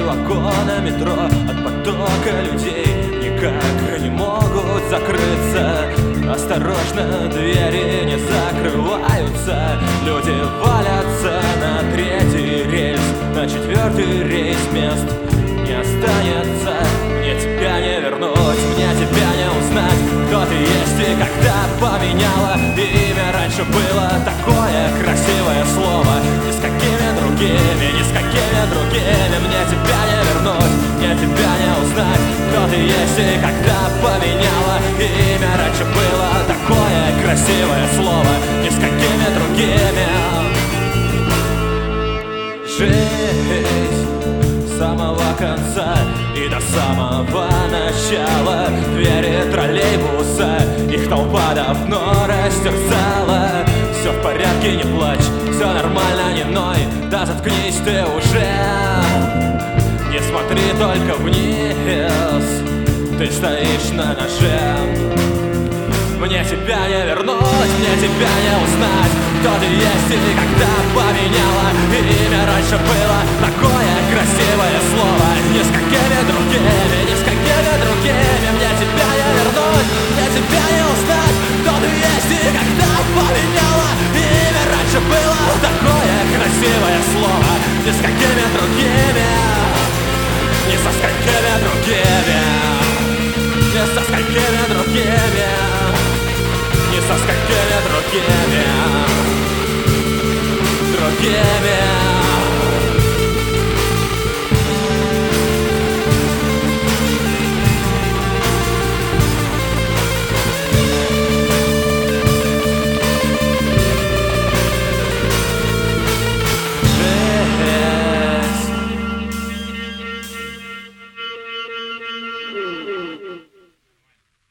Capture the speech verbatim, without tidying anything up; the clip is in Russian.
вагона метро от потока людей никак не могут закрыться. Осторожно, двери не закрываются. Люди валятся на третий рельс, на четвертый рейс мест не останется. Мне тебя не вернуть, мне тебя не узнать, кто ты есть и когда поменяла имя. Раньше было такое красивое слово, ни с какими другими, ни с какими другими. Мне тебя не вернуть, мне тебя не узнать, кто ты есть и когда поменяла имя. Раньше было такое красивое слово, ни с какими другими. Жизнь с самого конца и до самого начала. Двери троллейбуса, их толпа давно растерзала. Все в порядке, не плачь, все нормально, не ной. Да заткнись ты уже, не смотри только вниз, ты стоишь на ноже. Мне тебя не вернуть, мне тебя не узнать, кто ты есть и когда поменяла имя. Раньше было такое красивое слово, ни с какими другими, ни с какими другими. Мне тебя не вернуть, мне тебя не узнать, кто ты есть и когда поменяла имя. Раньше было такое красивое слово, ни с какими другими, ни со сколькими другими, ни со сколькими другими.